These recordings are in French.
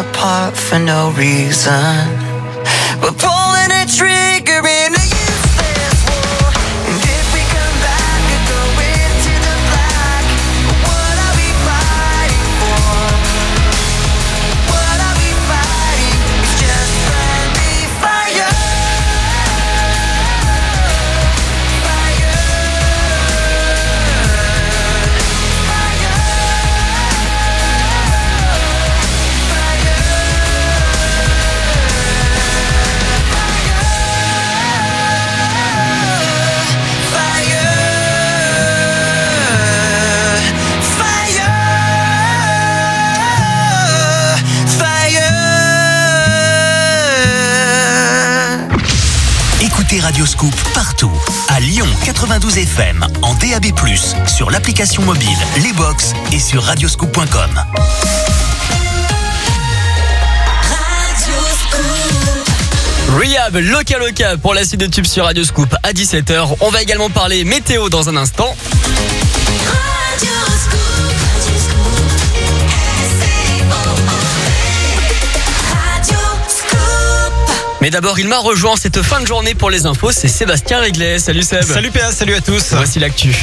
apart for no reason. We're pulling a trigger in a useless war. And if we come back and go into the black, what are we fighting for? What are we fighting? It's just friendly fire. Écoutez Radio Scoop partout. À Lyon 92 FM, en DAB+, sur l'application mobile, les box et sur radioscoop.com. Rehab, Loca Loca pour la suite de tubes sur Radio Scoop à 17h. On va également parler météo dans un instant. Mais d'abord, il m'a rejoint cette fin de journée pour les infos, c'est Sébastien Réglet. Salut Seb. Salut PA, salut à tous. Voici l'actu.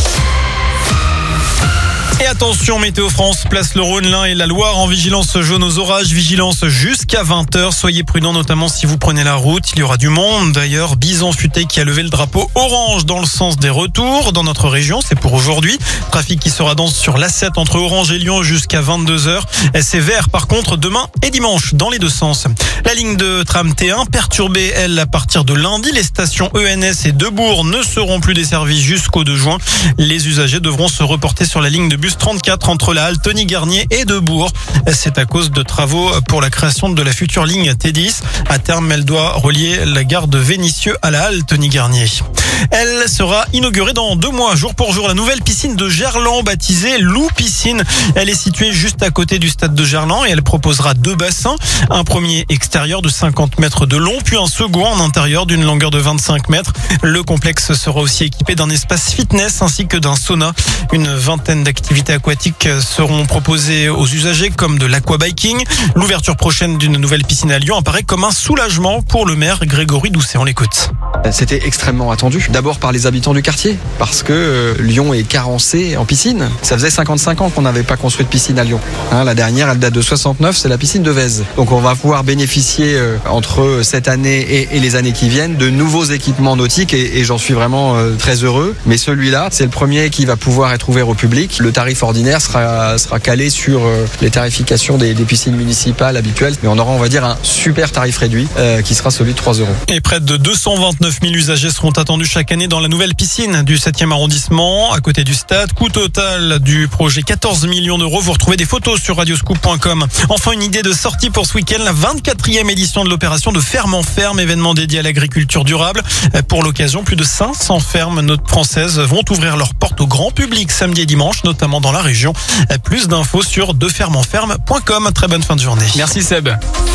Et attention, Météo France place le Rhône, l'Ain et la Loire en vigilance jaune aux orages, vigilance jusqu'à 20h. Soyez prudents, notamment si vous prenez la route. Il y aura du monde. D'ailleurs, Bison Futé qui a levé le drapeau orange dans le sens des retours dans notre région. C'est pour aujourd'hui. Trafic qui sera dense sur l'A7 entre Orange et Lyon jusqu'à 22h. C'est vert par contre demain et dimanche dans les deux sens. La ligne de tram T1 perturbée, elle, à partir de lundi. Les stations ENS et Debourg ne seront plus desservies jusqu'au 2 juin. Les usagers devront se reporter sur la ligne de bus 34 entre la halte Tony-Garnier et Debourg. C'est à cause de travaux pour la création de la future ligne T10. À terme, elle doit relier la gare de Vénissieux à la halte Tony-Garnier. Elle sera inaugurée dans 2 mois, jour pour jour. La nouvelle piscine de Gerland, baptisée Lou Piscine. Elle est située juste à côté du stade de Gerland et elle proposera 2 bassins. Un premier extérieur de 50 mètres de long, puis un second en intérieur d'une longueur de 25 mètres. Le complexe sera aussi équipé d'un espace fitness ainsi que d'un sauna. Une vingtaine d'activités aquatiques seront proposées aux usagers comme de l'aquabiking. L'ouverture prochaine d'une nouvelle piscine à Lyon apparaît comme un soulagement pour le maire Grégory Doucet. On l'écoute. C'était extrêmement attendu. D'abord par les habitants du quartier, parce que Lyon est carencé en piscine. Ça faisait 55 ans qu'on n'avait pas construit de piscine à Lyon. La dernière, elle date de 69, c'est la piscine de Vèze. Donc on va pouvoir bénéficier entre cette année et les années qui viennent de nouveaux équipements nautiques et j'en suis vraiment très heureux. Mais celui-là, c'est le premier qui va pouvoir être ouvert au public. Le tarif ordinaire sera calé sur les tarifications des piscines municipales habituelles. Mais on aura, on va dire, un super tarif réduit qui sera celui de 3 €. Et près de 229 000 usagers seront attendus chaque année dans la nouvelle piscine du 7e arrondissement, à côté du stade. Coût total du projet 14 millions d'euros. Vous retrouvez des photos sur radioscoop.com. Enfin, une idée de sortie pour ce week-end, la 24e édition de l'opération de Ferme en Ferme, événement dédié à l'agriculture durable. Pour l'occasion, plus de 500 fermes françaises vont ouvrir leurs portes au grand public samedi et dimanche, notamment dans la région. Plus d'infos sur defermeenferme.com. Très bonne fin de journée. Merci Seb.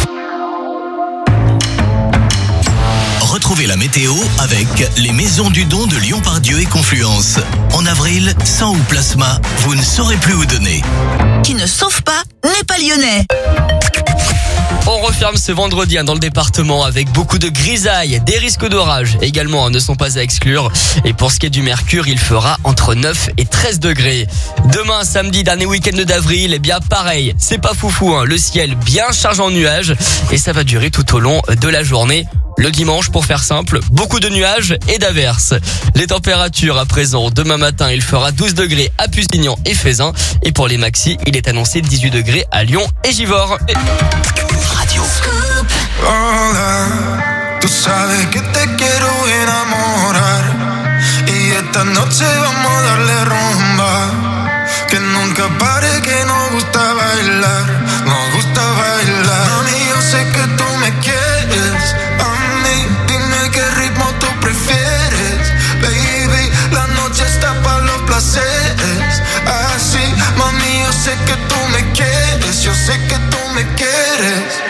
Retrouvez la météo avec les Maisons du Don de Lyon-Pardieu et Confluence. En avril, sang ou plasma, vous ne saurez plus où donner. Qui ne sauve pas n'est pas lyonnais. On referme ce vendredi dans le département avec beaucoup de grisailles, des risques d'orage également ne sont pas à exclure. Et pour ce qui est du mercure, il fera entre 9 et 13 degrés. Demain, samedi, dernier week-end d'avril, eh bien pareil, c'est pas foufou, le ciel bien chargé en nuages et ça va durer tout au long de la journée. Le dimanche, pour faire simple, beaucoup de nuages et d'averses. Les températures à présent, demain matin, il fera 12 degrés à Pusignan et Faisin. Et pour les maxis, il est annoncé 18 degrés à Lyon et Givors. Radio. Hola, tú sabes que te quiero enamorar y esta noche vamos a darle rumba que nunca pare, que nos gusta bailar, nos gusta bailar. Mami, yo sé que tú me quieres, a mí dime qué ritmo tú prefieres, baby, la noche está para los placeres, así, mami, yo sé que tú me quieres, yo sé que tú me quieres.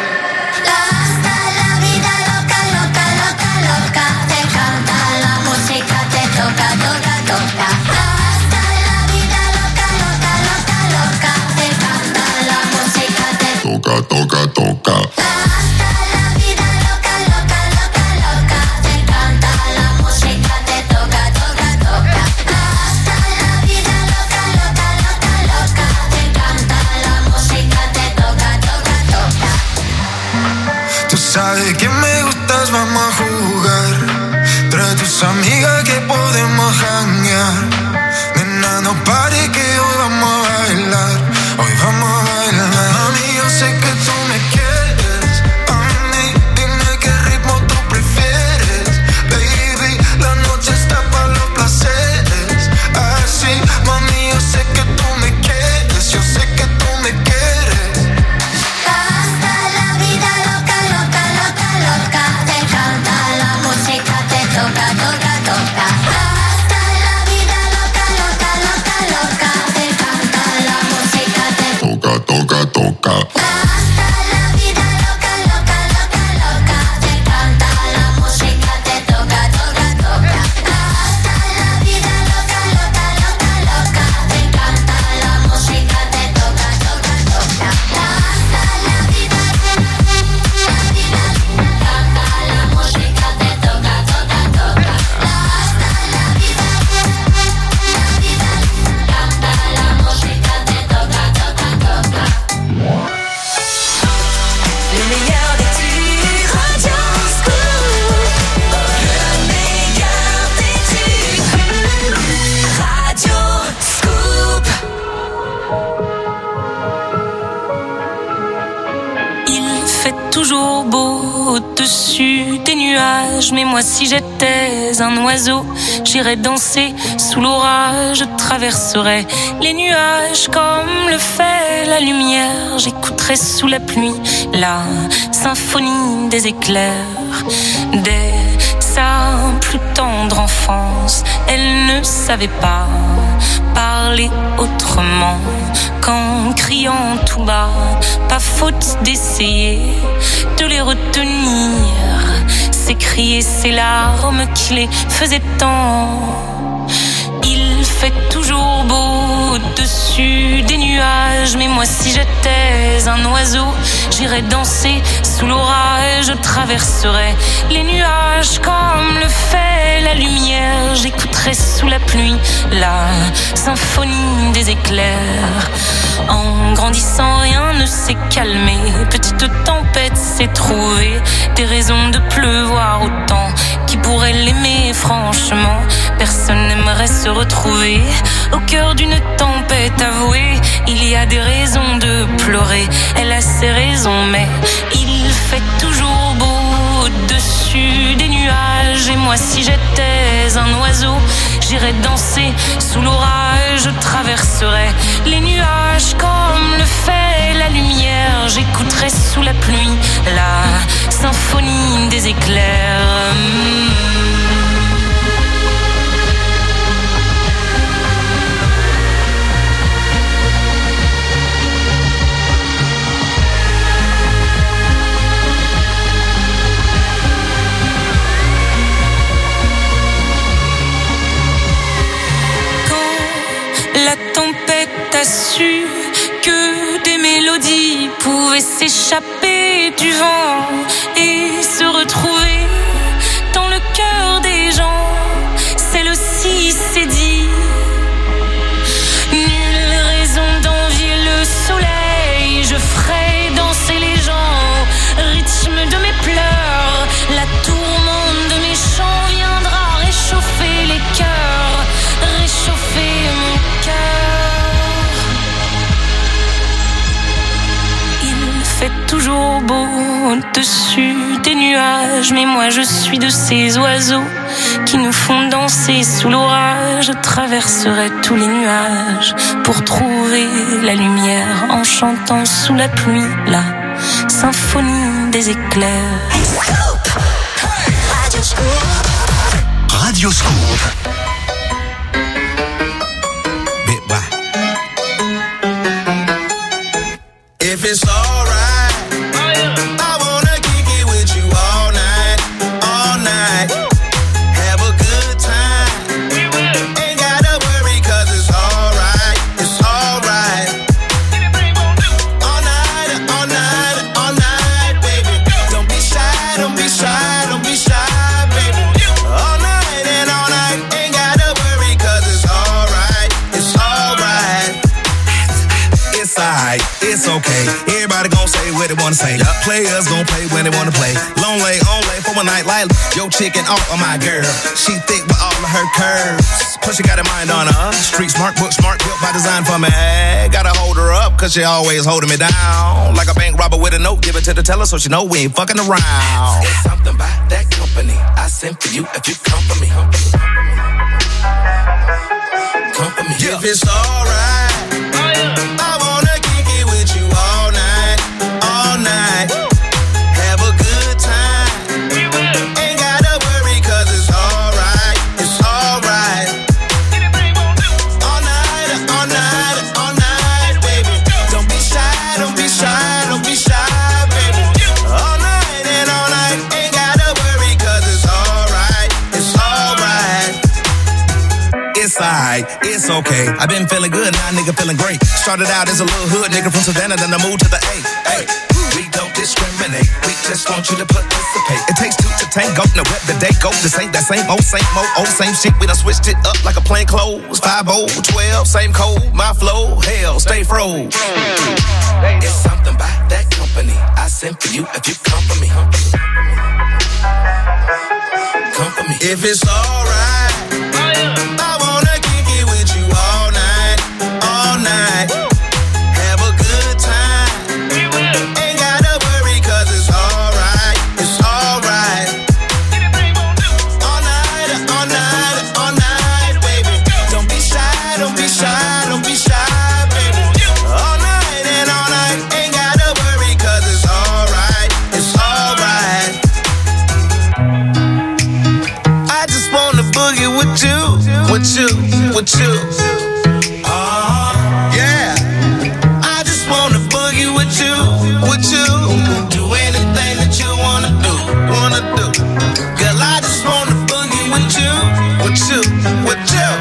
Hasta la vida loca, loca, loca, te canta la música, te toca, toca. Sabes que me gustas, vamos a jugar. Trae tus amigas que podemos janguear. Nena, no pare que hoy vamos a bailar. Hoy vamos a bailar. Mami, yo sé que tú me quieres. A mí, dime qué ritmo tú prefieres. Baby, la noche está para los placeres. Así, mami, yo sé que tú me quieres. Yo sé que tú me quieres. Toca, toca. Hasta la vida loca, loca, loca, loca. Te canta la música, te toca, toca, toca. Hasta la vida loca, loca, loca, loca. Te canta la música, te toca, toca, toca. Hasta la vida, canta la música, te toca, toca, toca. Hasta la vida, canta la música, te toca, toca, toca. Le meilleur des tubes, Radio Scoop. Le meilleur des tubes, Radio Scoop. Il fait toujours beau au-dessus des nuages, mais moi si j'étais un oiseau, j'irais danser sous l'orage, je traverserais les nuages comme le fait la lumière, j'écouterais sous la pluie la symphonie des éclairs. Dès sa plus tendre enfance, elle ne savait pas parler autrement qu'en criant tout bas. Pas faute d'essayer de les retenir, ces cris et ces larmes qui les faisaient tant. Il fait toujours beau au-dessus des nuages, mais moi si j'étais un oiseau, j'irais danser sous l'orage, je traverserais les nuages comme le fait la lumière, j'écouterais sous la pluie la symphonie des éclairs. En grandissant, rien ne s'est calmé, petite tempête s'est trouvée, des raisons de pleuvoir autant. Qui pourrait l'aimer franchement? Personne n'aimerait se retrouver au cœur d'une tempête avouée. Il y a des raisons de pleurer, elle a ses raisons, mais il fait toujours beau au-dessus des nuages. Et moi si j'étais un oiseau, j'irais danser sous l'orage, je traverserais les nuages comme le fait la lumière, j'écouterais sous la pluie la symphonie des éclairs. La tempête a su que des mélodies pouvaient s'échapper du vent et se retrouver dans le cœur des gens. Celle-ci s'est dit, nulle raison d'envier le soleil, je ferai danser les gens au rythme de mes pleurs. La tourmente de mes chants viendra réchauffer les cœurs, réchauffer mon cœur. Il fait toujours beau au-dessus des nuages, mais moi je suis de ces oiseaux qui nous font danser sous l'orage. Je traverserai tous les nuages pour trouver la lumière en chantant sous la pluie la symphonie des éclairs. Radio Scoop. Radio Scoop. If it's alright, I wanna kick it with you all night, all night. Have a good time. Ain't gotta worry 'cause it's alright, it's alright. All night, all night, day. Everybody gon' say what they wanna say. Players gon' play when they wanna play. Long lay, on lay for one night like yo chicken off of my girl. She thick with all of her curves. Plus she got a mind on her. Street smart, book smart, built by design for me. Gotta hold her up, cause she always holding me down. Like a bank robber with a note, give it to the teller so she know we ain't fucking around. It's something about that company I sent for you if you come for me. Come for me. If it's alright, I wanna kick it with you all night, all night. Have a good time. Ain't gotta worry cause it's alright, it's alright. All night, all night, all night, baby. Don't be shy, don't be shy, don't be shy, baby. All night and all night, ain't gotta worry cause it's alright, it's alright. It's alright, it's okay. I've been feeling good, now nigga feeling great. Started out as a little hood nigga from Savannah, then I moved to the A. Hey, we don't discriminate, we just want you to participate. It takes two to tango, now where the day go. This ain't that same old same shit. We done switched it up like a plain clothes. 5-0, 12, same code, my flow, hell, stay froze. It's something about that company I sent for you if you come for me. Come for me. If it's alright, I wanna kick it with you all night, all night. Have a good time. Ain't gotta worry cause it's alright, it's alright. All night, all night, all night, baby. Don't be shy, don't be shy, don't be shy, baby. All night and all night, ain't gotta worry cause it's alright, it's alright. I just wanna boogie with you, with you, with you. Yeah. I just wanna boogie with you, with you. Do anything that you wanna do, wanna do. Girl, I just wanna boogie with you, with you, with you.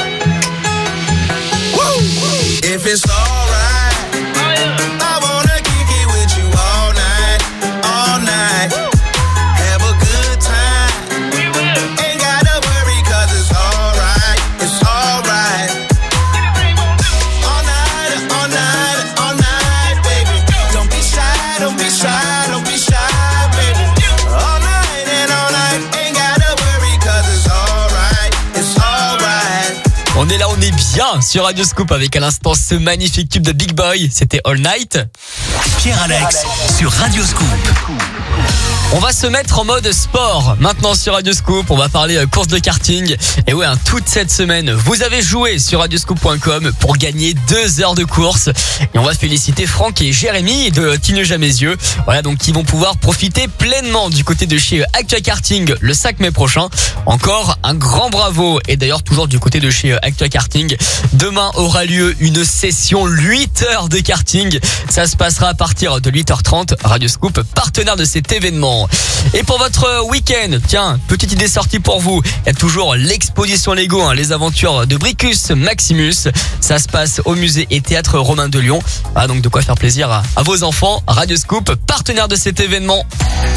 Woo! If it's alright, I wanna kick it with you all night, all night. Have a good time. Ain't gotta worry cause it's alright, it's alright. All night, all night, all night, baby. Don't be shy, don't be shy, don't be shy, baby. All night and all night, ain't gotta worry cause it's alright, it's alright. On est là, on est bien sur Radio Scoop avec à l'instant ce magnifique tube de Big Boy. C'était All Night. Pierre-Alex sur Radio Scoop. On va se mettre en mode sport. Maintenant sur Radio Scoop, on va parler course de karting. Et ouais, toute cette semaine, vous avez joué sur radioscoop.com pour gagner 2 heures de course. Et on va féliciter Franck et Jérémy de Tignes à mes yeux. Voilà, donc qui vont pouvoir profiter pleinement du côté de chez Actua Karting le 5 mai prochain. Encore un grand bravo. Et d'ailleurs, toujours du côté de chez Actua Karting, demain aura lieu une session 8 heures de karting. Ça se passera à partir de 8h30. Radio Scoop, partenaire de cet événement. Et pour votre week-end, tiens, petite idée sortie pour vous. Il y a toujours l'exposition Lego, les aventures de Bricus Maximus. Ça se passe au musée et théâtre Romain de Lyon. Ah, donc de quoi faire plaisir à vos enfants. Radio Scoop, partenaire de cet événement.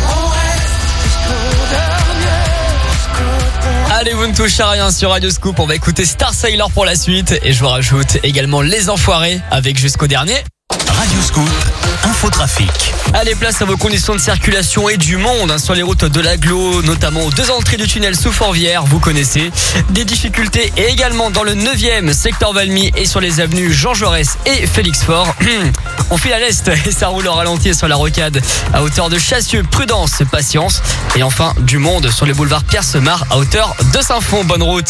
Allez, vous ne touchez à rien sur Radio Scoop. On va écouter Star Sailor pour la suite. Et je vous rajoute également Les Enfoirés avec Jusqu'au dernier. Radio Scoop, infotrafic. Allez, place à vos conditions de circulation et du monde sur les routes de l'Agglo, notamment aux 2 entrées du tunnel sous Fourvière, vous connaissez. Des difficultés également dans le 9e secteur Valmy et sur les avenues Jean Jaurès et Félix Faure. On file à l'est et ça roule au ralenti sur la rocade à hauteur de Chassieux, prudence, patience. Et enfin, du monde sur le boulevard Pierre-Semard à hauteur de Saint-Fond. Bonne route.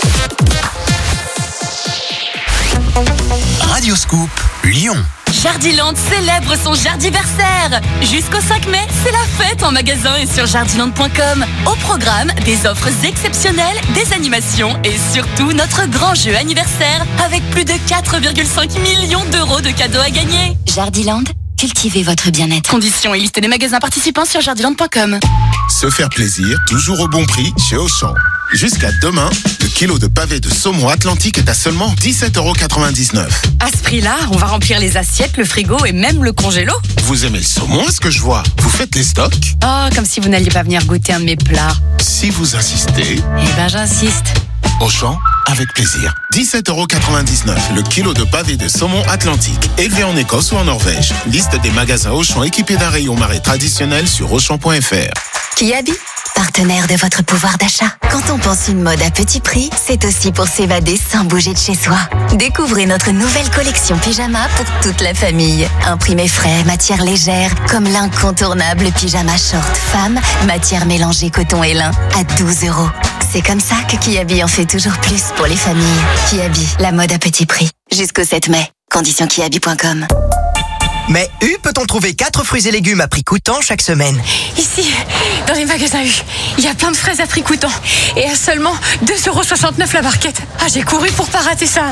Radio Scoop, Lyon. Jardiland célèbre son jardiversaire. Jusqu'au 5 mai, c'est la fête en magasin et sur jardiland.com. Au programme, des offres exceptionnelles, des animations et surtout notre grand jeu anniversaire avec plus de 4,5 millions d'euros de cadeaux à gagner. Jardiland, cultivez votre bien-être. Conditions et liste des magasins participants sur jardiland.com. Se faire plaisir, toujours au bon prix chez Auchan. Jusqu'à demain, le kilo de pavé de saumon Atlantique est à seulement 17,99 €. À ce prix-là, on va remplir les assiettes, le frigo et même le congélo. Vous aimez le saumon, est-ce que je vois? Vous faites les stocks? Oh, comme si vous n'alliez pas venir goûter un de mes plats. Si vous insistez... Eh ben, j'insiste. Auchan, Avec plaisir. 17,99€ le kilo de pavé de saumon atlantique, élevé en Écosse ou en Norvège. Liste des magasins Auchan équipés d'un rayon marée traditionnel sur Auchan.fr. Kiabi, partenaire de votre pouvoir d'achat. Quand on pense une mode à petit prix, c'est aussi pour s'évader sans bouger de chez soi. Découvrez notre nouvelle collection pyjama pour toute la famille. Imprimé frais, matière légère, comme l'incontournable pyjama short femme, matière mélangée coton et lin à 12€. C'est comme ça que Kiabi en fait toujours plus pour les familles. Kiabi, la mode à petit prix. Jusqu'au 7 mai. Conditions kiabi.com. Mais U peut-on trouver 4 fruits et légumes à prix coûtant chaque semaine? Ici, dans les magasins U, il y a plein de fraises à prix coûtant. Et à seulement 2,69€ la barquette. Ah, j'ai couru pour pas rater ça.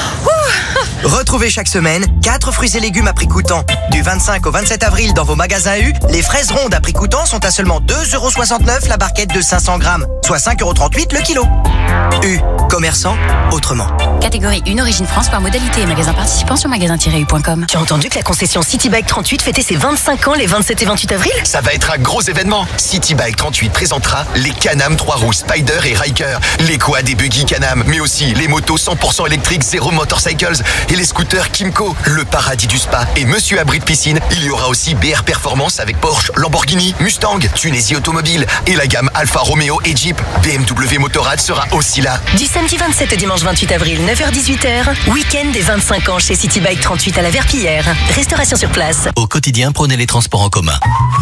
Ouh. Retrouvez chaque semaine 4 fruits et légumes à prix coûtant. Du 25 au 27 avril dans vos magasins U, les fraises rondes à prix coûtant sont à seulement 2,69€ la barquette de 500 grammes, soit 5,38€ le kilo. U, commerçant autrement. Catégorie 1, origine France, par modalité et magasin participant sur magasin-u.com. Tu as entendu que la concession City Bike 38 fêtait ses 25 ans les 27 et 28 avril? Ça va être un gros événement. City Bike 38 présentera les Can-Am 3 roues Spider et Ryker, les quads des buggy Can-Am, mais aussi les motos 100% électriques Zero Motorcycles et les scooters Kimco, le paradis du spa. Et monsieur abri de piscine, il y aura aussi BR Performance avec Porsche, Lamborghini, Mustang, Tunisie Automobile et la gamme Alfa Romeo et Jeep. BMW Motorrad sera aussi là. Du samedi 27 au dimanche 28 avril, 9h-18h, week-end des 25 ans chez City Bike 38 à la Verpillière. Restauration sur place. Au quotidien, prenez les transports en commun.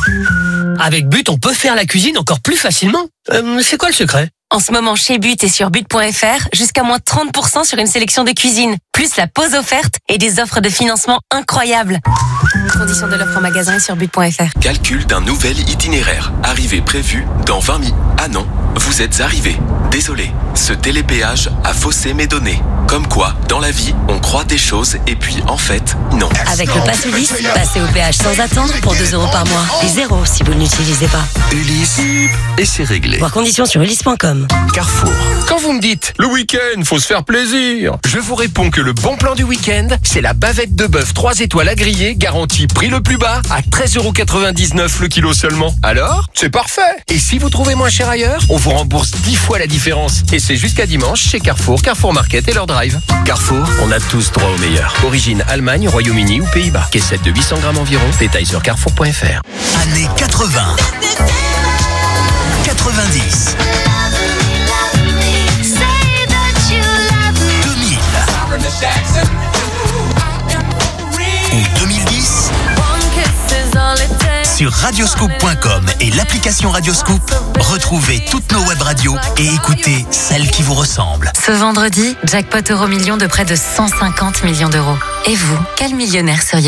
Avec But, on peut faire la cuisine encore plus facilement. C'est quoi le secret? En ce moment, chez But et sur but.fr, jusqu'à moins 30% sur une sélection de cuisine, plus la pause offerte et des offres de financement incroyables. Conditions de l'offre en magasin et sur but.fr. Calcul d'un nouvel itinéraire. Arrivée prévue dans 20 minutes. Ah non, vous êtes arrivé. Désolé, ce télépéage a faussé mes données. Comme quoi, dans la vie, on croit des choses et puis en fait, non. Avec le Pass Ulysse, passez au péage sans attendre pour 2€ par mois. Et 0 si vous ne l'utilisez pas. Ulysse, et c'est réglé. Voir conditions sur ulysse.com. Carrefour. Quand vous me dites, le week-end, faut se faire plaisir, je vous réponds que le bon plan du week-end, c'est la bavette de bœuf 3 étoiles à griller, garantie prix le plus bas, à 13,99€ le kilo seulement. Alors, c'est parfait. Et si vous trouvez moins cher ailleurs, on vous rembourse 10 fois la différence. Et c'est jusqu'à dimanche chez Carrefour, Carrefour Market et leur drive. Carrefour, on a tous droit au meilleur. Origine Allemagne, Royaume-Uni ou Pays-Bas. Caissette de 800 grammes environ. Détails sur carrefour.fr. Années 80. 90. 2000. Ou 2010. Sur radioscoop.com et l'application Radioscoop, retrouvez toutes nos web radios et écoutez celles qui vous ressemblent. Ce vendredi, jackpot Euro-Million de près de 150 millions d'euros. Et vous, quel millionnaire seriez-vous ?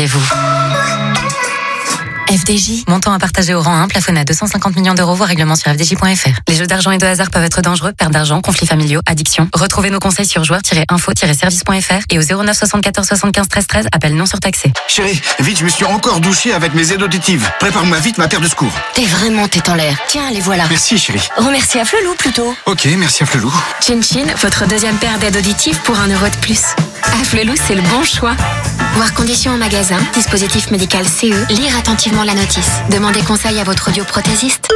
FDJ, montant à partager au rang 1, plafonné à 250 millions d'euros, voire règlement sur fdj.fr. Les jeux d'argent et de hasard peuvent être dangereux, perte d'argent, conflits familiaux, addiction. Retrouvez nos conseils sur joueurs-info-service.fr et au 09 74 75 13 13, appel non surtaxé. Chérie, vite, je me suis encore douché avec mes aides auditives. Prépare-moi vite ma paire de secours. T'es vraiment tête en l'air. Tiens, les voilà. Merci, chérie. Remercie à Flelou plutôt. Ok, merci à Flelou. Chin Chin, votre deuxième paire d'aides auditives pour 1€ de plus. À Flelou, c'est le bon choix. Voir conditions en magasin, dispositif médical CE, lire attentivement la notice. Demandez conseil à votre audioprothésiste.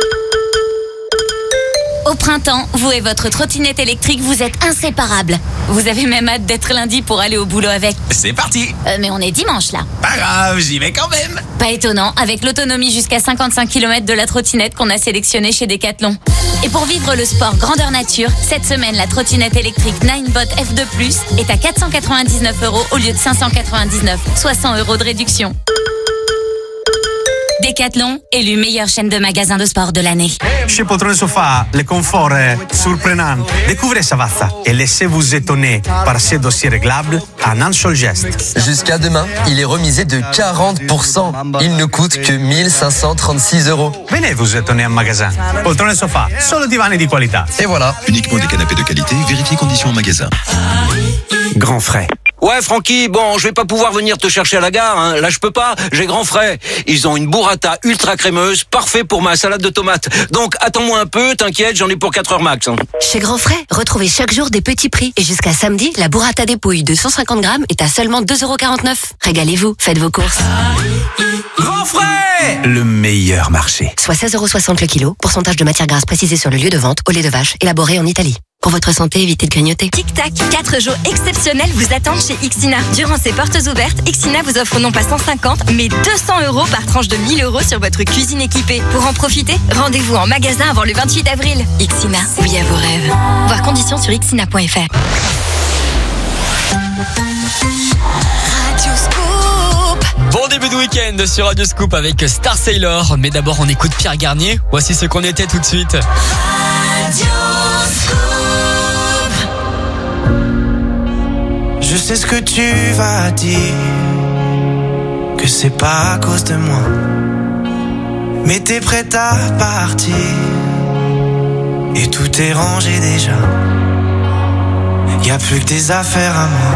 Au printemps, vous et votre trottinette électrique, vous êtes inséparables. Vous avez même hâte d'être lundi pour aller au boulot avec. C'est parti. Mais on est dimanche là. Pas grave, j'y vais quand même. Pas étonnant, avec l'autonomie jusqu'à 55 km de la trottinette qu'on a sélectionnée chez Decathlon. Et pour vivre le sport grandeur nature, cette semaine, la trottinette électrique Ninebot F2+, est à 499€ au lieu de 599, soit 100€ de réduction. Decathlon, élu meilleure chaîne de magasins de sport de l'année. Chez Poltrone Sofa, le confort est surprenant. Découvrez Savassa et laissez-vous étonner par ces dossiers réglables en un seul geste. Jusqu'à demain, il est remisé de 40%. Il ne coûte que 1536€. Venez vous étonner en magasin. Poltrone Sofa, solo divani di qualità. Et voilà. Uniquement des canapés de qualité, vérifiez conditions en magasin. Grand frais. Ouais, Francky, bon, je vais pas pouvoir venir te chercher à la gare, hein. Là, je peux pas, j'ai grand frais. Ils ont une burrata ultra crémeuse, parfait pour ma salade de tomates. Donc, attends-moi un peu, t'inquiète, j'en ai pour 4 heures max. Hein. Chez Grand Frais, retrouvez chaque jour des petits prix. Et jusqu'à samedi, la burrata des pouilles de 150 grammes est à seulement 2,49€. Régalez-vous, faites vos courses. Grand frais. Le meilleur marché. Soit 16,60€ le kilo. Pourcentage de matière grasse précisé sur le lieu de vente au lait de vache, élaboré en Italie. Pour votre santé, évitez de grignoter. Tic-tac, 4 jours exceptionnels vous attendent chez Ixina. Durant ces portes ouvertes, Ixina vous offre non pas 150, mais 200 € par tranche de 1 000 € sur votre cuisine équipée. Pour en profiter, rendez-vous en magasin avant le 28 avril. Ixina, oui à vos rêves. Voir conditions sur ixina.fr. Bon début de week-end sur Radio Scoop avec Star Sailor. Mais d'abord, on écoute Pierre Garnier. Voici ce qu'on était tout de suite. Radio Scoop. Je sais ce que tu vas dire, que c'est pas à cause de moi, mais t'es prête à partir et tout est rangé déjà. Y a plus que tes affaires à moi.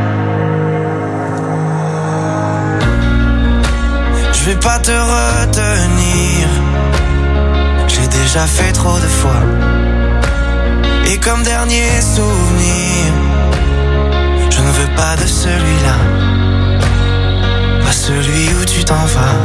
Je vais pas te retenir, j'ai déjà fait trop de fois. Et comme dernier souvenir, je ne veux pas de celui-là, pas celui où tu t'en vas.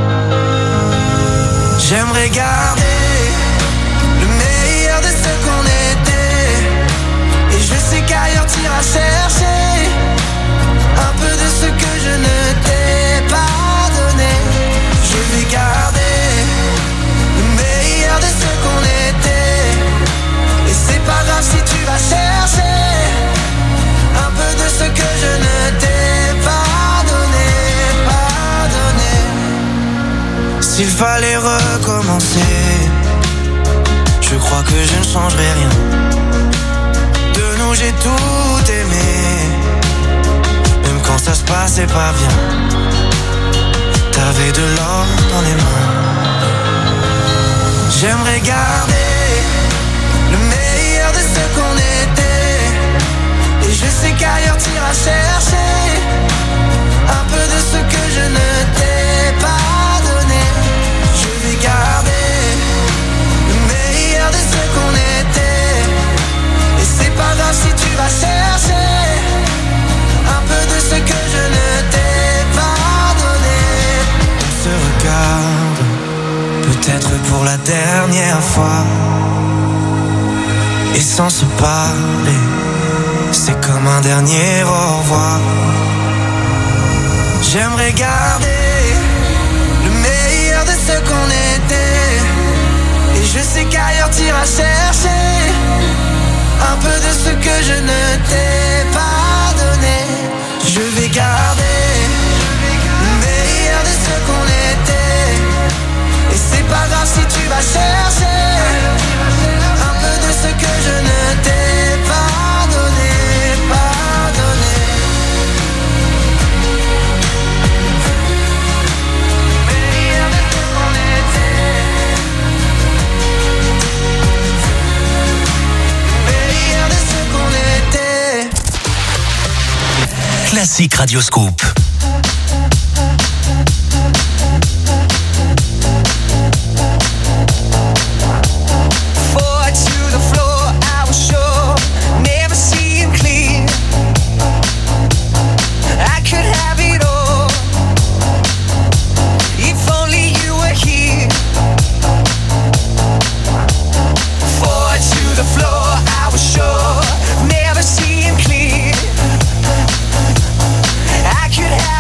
J'aimerais garder le meilleur de ce qu'on était, et je sais qu'ailleurs t'iras chercher un peu de ce que je ne t'ai pas donné. Je vais garder le meilleur de ce qu'on était, et c'est pas grave si tu vas chercher un peu de ce que je ne t'ai pas donné, pas donné. S'il fallait recommencer, je crois que je ne changerai rien. De nous j'ai tout aimé, même quand ça se passait pas bien. T'avais de l'or dans les mains. J'aimerais garder le meilleur de ce qu'on était, et je sais qu'ailleurs t'iras chercher un peu de ce que je ne t'ai pas donné. Je vais garder le meilleur de ce qu'on était, et c'est pas grave si tu vas chercher un peu de ce que je ne t'ai pas donné. On se regarde, peut-être pour la dernière fois, et sans se parler, c'est comme un dernier au revoir. J'aimerais garder le meilleur de ce qu'on était, et je sais qu'ailleurs t'iras chercher un peu de ce que je ne t'ai pas donné. Je vais garder le meilleur de ce qu'on était, et c'est pas grave si tu vas chercher un peu de ce que je ne t'ai pas donné, pas donné. Meilleur de ce qu'on était, meilleur de ce qu'on était. Classique Radio Scoop. Could have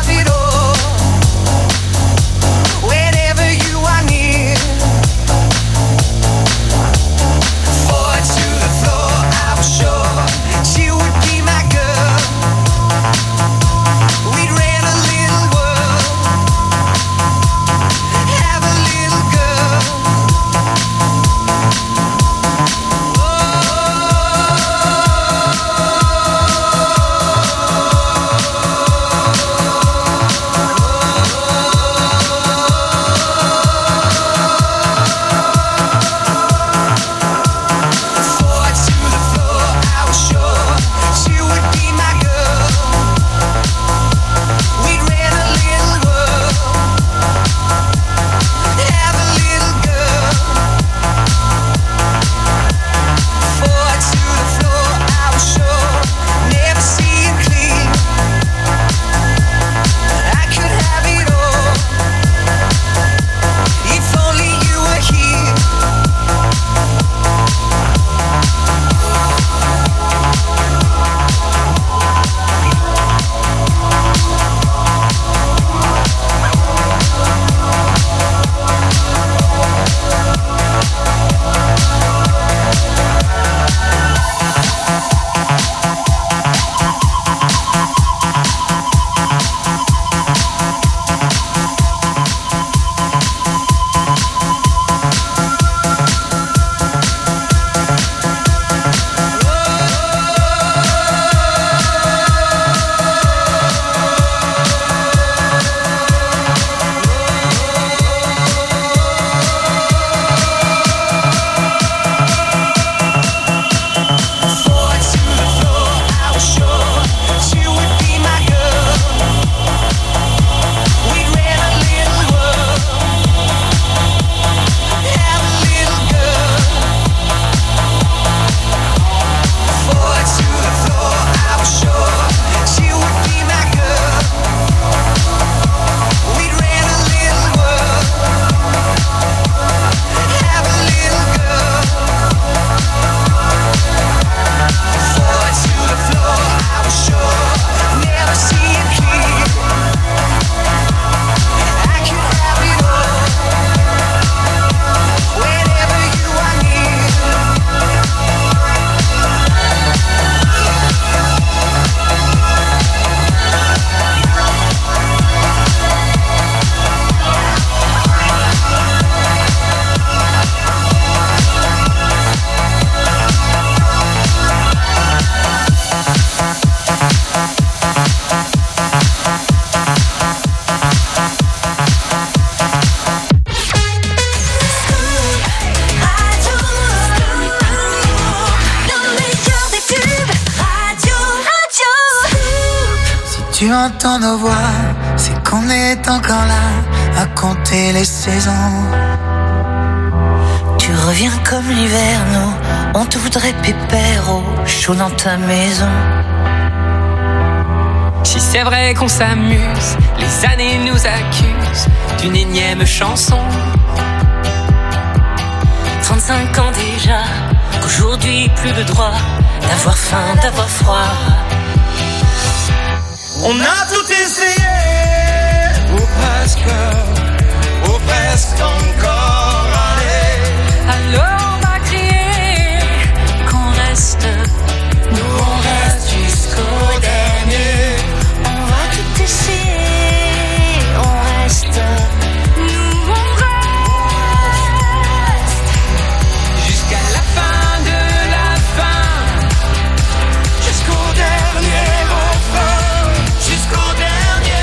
tu entends nos voix, c'est qu'on est encore là à compter les saisons. Tu reviens comme l'hiver, nous, on te voudrait pépère au chaud dans ta maison. Si c'est vrai qu'on s'amuse, les années nous accusent d'une énième chanson. 35 ans déjà, qu'aujourd'hui plus le droit d'avoir faim, d'avoir froid. On a tout essayé, ou presque encore, allez. Alors on va crier qu'on reste, nous on reste jusqu'au dernier. On va tout essayer, on reste, nous on reste jusqu'à la fin de la fin, jusqu'au dernier refrain, jusqu'au dernier.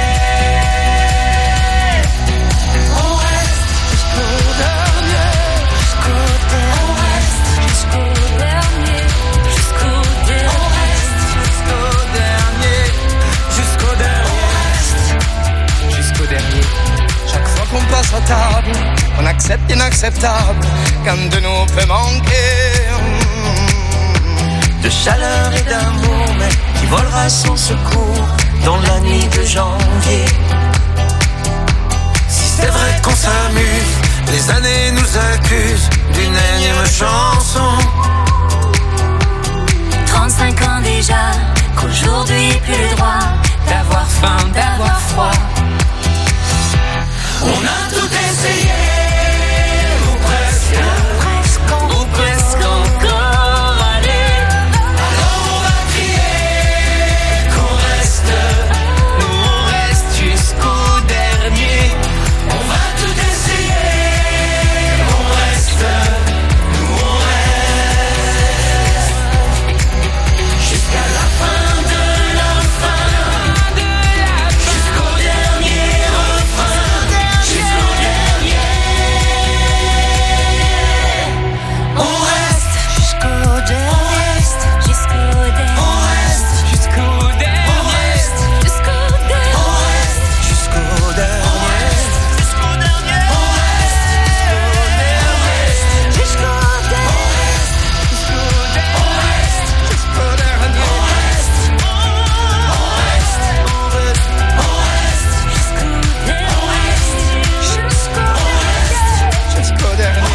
On reste jusqu'au dernier, jusqu'au dernier, jusqu'au dernier, jusqu'au dernier. On reste jusqu'au dernier, jusqu'au dernier. Chaque fois qu'on passe à table, on accepte l'inacceptable, qu'un de nous peut manquer de chaleur et d'amour, mais qui volera sans secours dans la nuit de janvier. Si c'est vrai qu'on s'amuse, les années nous accusent d'une énième chanson. 35 ans déjà, qu'aujourd'hui plus le droit d'avoir faim, d'avoir froid. On a tout essayé, ou presque encore, allez. Alors on va crier qu'on reste, nous on reste jusqu'au dernier. On va tout essayer, on reste, nous on reste jusqu'à la fin de la fin, jusqu'au dernier refrain, jusqu'au dernier. On reste jusqu'au dernier, jusqu'au dernier, on reste jusqu'au dernier, on reste jusqu'au dernier, on reste jusqu'au dernier, jusqu'au dernier, on reste jusqu'au dernier, on reste jusqu'au dernier, on reste jusqu'au dernier.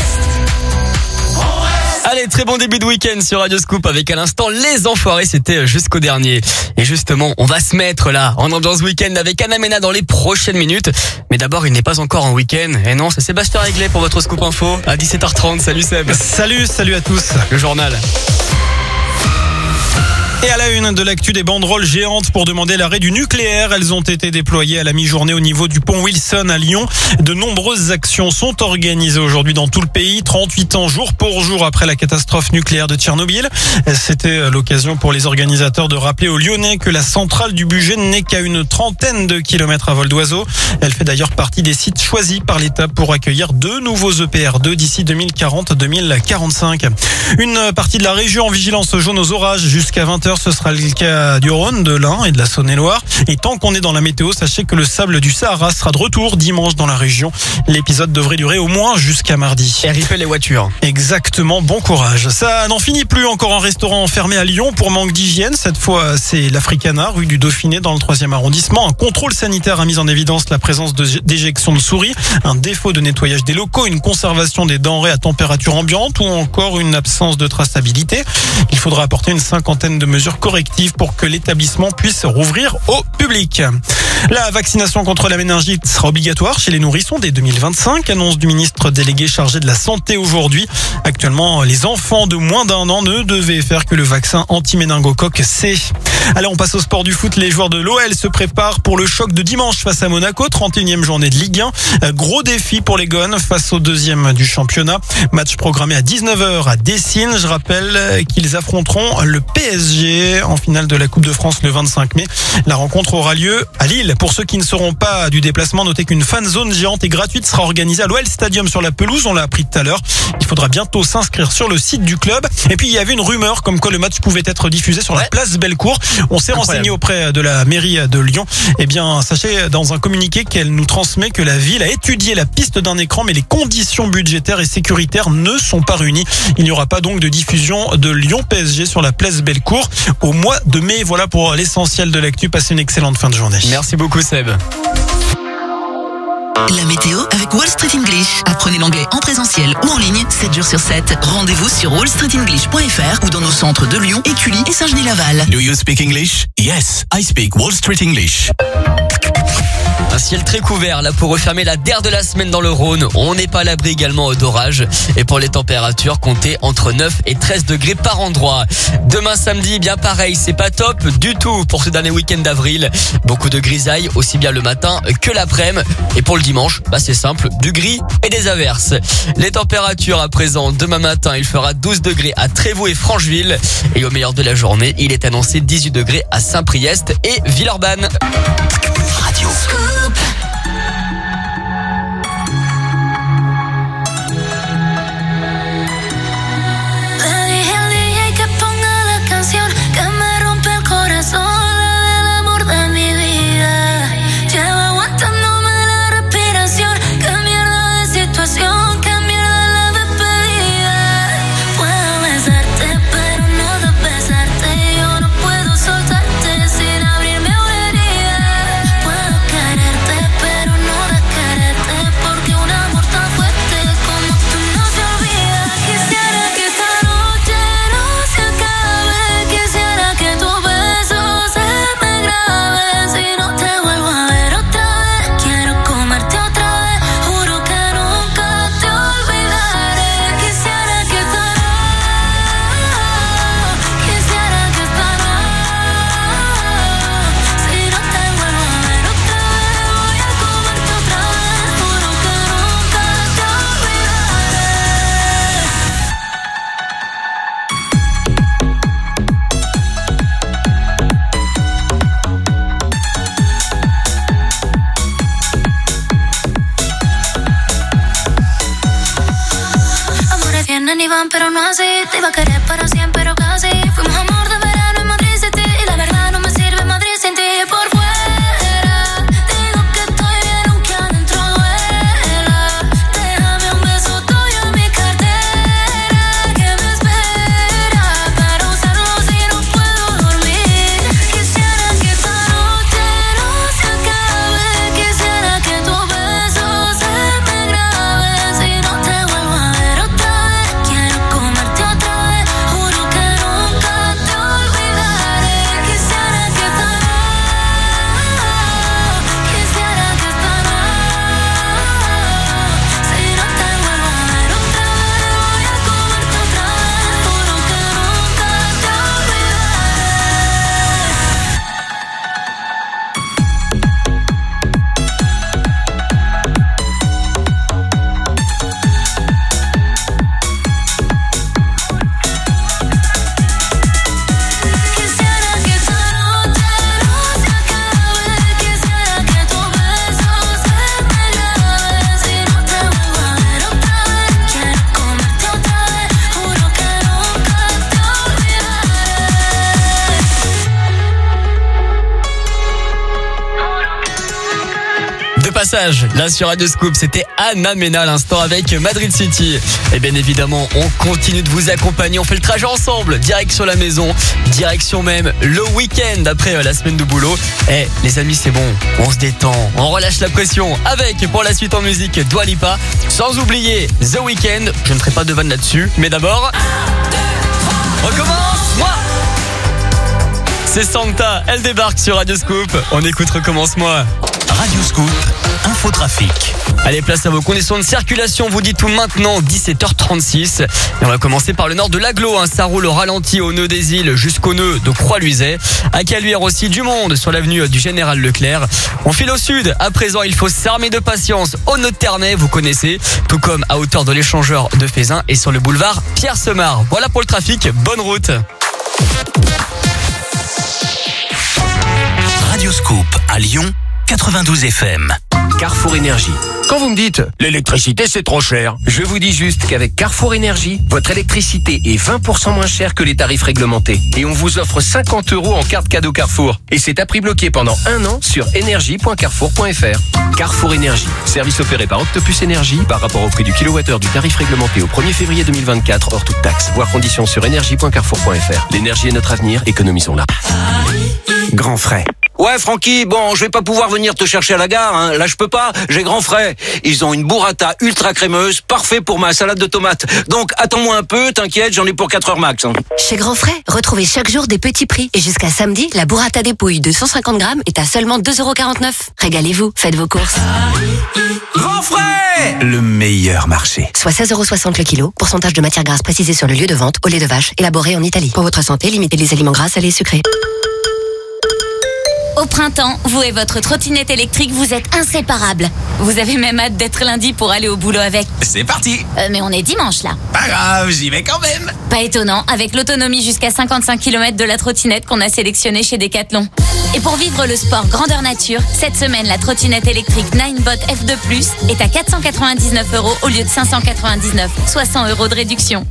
Allez, très bon début de week-end sur Radio Scoop avec à l'instant Les Enfoirés, c'était jusqu'au dernier. Et justement, on va se mettre là en ambiance week-end avec Anna Mena dans les prochaines minutes. Mais d'abord, il n'est pas encore en week-end. Et non, c'est Sébastien Réglet pour votre Scoop Info à 17h30. Salut Seb. Salut à tous. Le journal. Et à la une de l'actu, des banderoles géantes pour demander l'arrêt du nucléaire. Elles ont été déployées à la mi-journée au niveau du pont Wilson à Lyon. De nombreuses actions sont organisées aujourd'hui dans tout le pays. 38 ans jour pour jour après la catastrophe nucléaire de Tchernobyl. C'était l'occasion pour les organisateurs de rappeler aux Lyonnais que la centrale du Bugey n'est qu'à une trentaine de kilomètres à vol d'oiseau. Elle fait d'ailleurs partie des sites choisis par l'État pour accueillir 2 nouveaux EPR2 d'ici 2040-2045. Une partie de la région en vigilance jaune aux orages jusqu'à 20h. Ce sera le cas du Rhône, de l'Ain et de la Saône-et-Loire. Et tant qu'on est dans la météo, sachez que le sable du Sahara sera de retour dimanche dans la région. L'épisode devrait durer au moins jusqu'à mardi. Et RIP les voitures. Exactement, bon courage. Ça n'en finit plus, encore un restaurant fermé à Lyon pour manque d'hygiène. Cette fois, c'est l'Africana, rue du Dauphiné, dans le 3e arrondissement. Un contrôle sanitaire a mis en évidence la présence d'éjections de souris, un défaut de nettoyage des locaux, une conservation des denrées à température ambiante ou encore une absence de traçabilité. Il faudra apporter une cinquantaine de mesures correctives pour que l'établissement puisse rouvrir au public. La vaccination contre la méningite sera obligatoire chez les nourrissons dès 2025, annonce du ministre délégué chargé de la Santé aujourd'hui. Actuellement, les enfants de moins d'1 an ne devaient faire que le vaccin anti-méningocoque C. Allez, on passe au sport du foot. Les joueurs de l'OL se préparent pour le choc de dimanche face à Monaco, 31e journée de Ligue 1. Gros défi pour les Gones face au 2e du championnat. Match programmé à 19h à Dessines. Je rappelle qu'ils affronteront le PSG. PSG en finale de la Coupe de France le 25 mai. La rencontre aura lieu à Lille. Pour ceux qui ne seront pas du déplacement, notez qu'une fan zone géante et gratuite sera organisée à l'OL Stadium sur la pelouse. On l'a appris tout à l'heure. Il faudra bientôt s'inscrire sur le site du club. Et puis il y avait une rumeur comme quoi le match pouvait être diffusé sur la place Bellecour. On s'est renseigné auprès de la mairie de Lyon. Eh bien, sachez dans un communiqué qu'elle nous transmet que la ville a étudié la piste d'un écran, mais les conditions budgétaires et sécuritaires ne sont pas réunies. Il n'y aura pas donc de diffusion de Lyon PSG sur la place Bellecour au mois de mai. Voilà pour l'essentiel de l'actu. Passez une excellente fin de journée. Merci beaucoup Seb. La météo avec Wall Street English. Apprenez l'anglais en présentiel ou en ligne 7 jours sur 7. Rendez-vous sur wallstreetenglish.fr ou dans nos centres de Lyon, Écully et Saint-Genis-Laval. Do you speak English? Yes, I speak Wall Street English. Un ciel très couvert là pour refermer la DER de la semaine dans le Rhône. On n'est pas à l'abri également d'orage. Et pour les températures, comptez entre 9 et 13 degrés par endroit. Demain samedi, bien pareil, c'est pas top du tout pour ce dernier week-end d'avril. Beaucoup de grisailles, aussi bien le matin que l'après-midi. Et pour le dimanche, c'est simple, du gris et des averses. Les températures à présent, demain matin, il fera 12 degrés à Trévoux et Francheville. Et au meilleur de la journée, il est annoncé 18 degrés à Saint-Priest et Villeurbanne. Radio Scoop. Pero no así, te iba a querer para siempre o casi. Fuimos amor de verano en Madrid City y la verdad no me sirve Madrid sin ti. Por fuera digo que estoy bien aunque adentro duela. Déjame un beso tuyo en mi cartera que me espera para usarlo si no puedo dormir. Quisiera que esta noche no se acabe. Quisiera que tu beso se me grabe. Si no te vuelvo a ver otra vez, quiero comerte otra vez. Juro que nunca te olvidaré. Quisiera que esta si no te vuelvo a ver otra vez, voy a comerte otra vez. Juro que nunca te Quisiera que esta noche no se acabe. Quisiera que tu beso se me grabe. Si no te vuelvo a ver otra vez, quiero comerte otra vez. Juro que nunca te olvidaré. De passage, là sur Radio Scoop, c'était Anna Mena à l'instant avec Madrid City. Et bien évidemment, on continue de vous accompagner. On fait le trajet ensemble, direction la maison, direction même le week-end après la semaine de boulot. Et les amis, c'est bon, on se détend, on relâche la pression avec pour la suite en musique Dua Lipa. Sans oublier The Weeknd. Je ne ferai pas de vanne là-dessus, mais d'abord, recommence moi. C'est Santa, elle débarque sur Radio Scoop. On écoute Recommence-moi. Radio Scoop, infotrafic. Allez, place à vos conditions de circulation. Vous dites tout maintenant, 17h36. Et on va commencer par le nord de l'Agglo. Ça roule au ralenti au nœud des îles jusqu'au nœud de Croix-Luiset. À Caluire aussi, du monde sur l'avenue du Général Leclerc. On file au sud. À présent, il faut s'armer de patience au nœud de Ternay, vous connaissez. Tout comme à hauteur de l'échangeur de Fézin et sur le boulevard Pierre Semard. Voilà pour le trafic. Bonne route. Radio Scoop à Lyon, 92 FM. Carrefour Énergie. Quand vous me dites l'électricité c'est trop cher, je vous dis juste qu'avec Carrefour Énergie, votre électricité est 20% moins chère que les tarifs réglementés. Et on vous offre 50 € en carte cadeau Carrefour. Et c'est à prix bloqué pendant 1 an sur énergie.carrefour.fr. Carrefour Énergie. Service opéré par Octopus Énergie par rapport au prix du kilowattheure du tarif réglementé au 1er février 2024 hors toute taxe. Voir conditions sur énergie.carrefour.fr. L'énergie est notre avenir, économisons-la. Grand frais. Ouais, Francky, bon, je vais pas pouvoir venir te chercher à la gare, hein. Là, je peux pas, j'ai grand frais. Ils ont une burrata ultra crémeuse, parfait pour ma salade de tomates. Donc, attends-moi un peu, t'inquiète, j'en ai pour 4 heures max, hein. Chez Grand Frais, retrouvez chaque jour des petits prix. Et jusqu'à samedi, la burrata des Pouilles de 150 grammes est à seulement 2,49 €. Régalez-vous, faites vos courses. Grand frais, le meilleur marché. Soit 16,60 € le kilo. Pourcentage de matière grasse précisé sur le lieu de vente au lait de vache, élaboré en Italie. Pour votre santé, limitez les aliments gras, salés et sucrés. Au printemps, vous et votre trottinette électrique, vous êtes inséparables. Vous avez même hâte d'être lundi pour aller au boulot avec. C'est parti. Mais on est dimanche là. Pas grave, j'y vais quand même. Pas étonnant, avec l'autonomie jusqu'à 55 km de la trottinette qu'on a sélectionnée chez Decathlon. Et pour vivre le sport grandeur nature, cette semaine, la trottinette électrique Ninebot F2+, est à 499 € au lieu de 599, soit 100 € de réduction.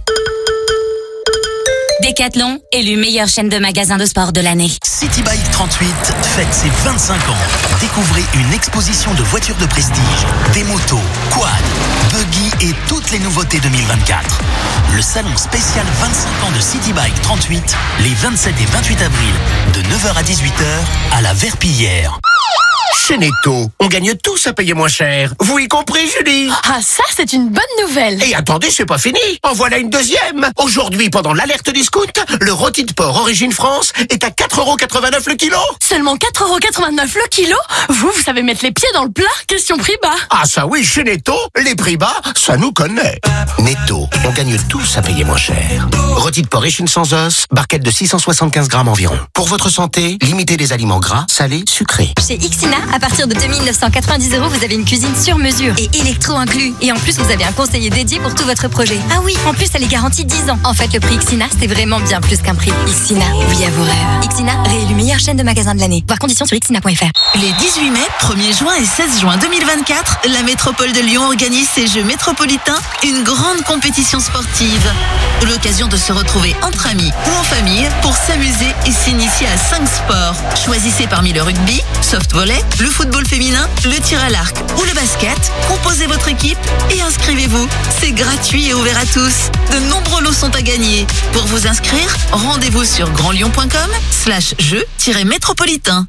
Decathlon, élu meilleure chaîne de magasins de sport de l'année. City Bike 38 fête ses 25 ans. Découvrez une exposition de voitures de prestige, des motos, quad, buggy et toutes les nouveautés 2024. Le salon spécial 25 ans de City Bike 38, les 27 et 28 avril, de 9h à 18h, à la Verpillière. Chez Netto, on gagne tous à payer moins cher. Vous y compris, Julie? Ah, ça, c'est une bonne nouvelle. Et attendez, c'est pas fini. En voilà une deuxième. Aujourd'hui, pendant l'alerte discount, le rôti de porc Origine France est à 4,89 € le kilo. Seulement 4,89 € le kilo? Vous savez mettre les pieds dans le plat? Question prix bas. Ah ça oui, chez Netto, les prix bas, ça nous connaît. Netto, on gagne tous à payer moins cher. Rôti de porc échine sans os, barquette de 675 grammes environ. Pour votre santé, limitez les aliments gras, salés, sucrés. Chez Ixina, à partir de 2 990 €, vous avez une cuisine sur mesure et électro inclus. Et en plus, vous avez un conseiller dédié pour tout votre projet. Ah oui, en plus, elle est garantie 10 ans. En fait, le prix Ixina, c'est vraiment bien plus qu'un prix. Ixina, oui à vos rêves. Ixina, réélu meilleure chaîne de magasins de l'année. Voir conditions sur ixina.fr. Les 18 mai, 1er juin et 16 juin 2024, la métropole de Lyon organise ses Jeux métropolitains, une grande compétition sportive. L'occasion de se retrouver entre amis ou en famille pour s'amuser et s'initier à 5 sports. Choisissez parmi le rugby, soft-volley, le football féminin, le tir à l'arc ou le basket. Composez votre équipe et inscrivez-vous. C'est gratuit et ouvert à tous. De nombreux lots sont à gagner. Pour vous inscrire, rendez-vous sur grandlyon.com/jeux-métropolitain.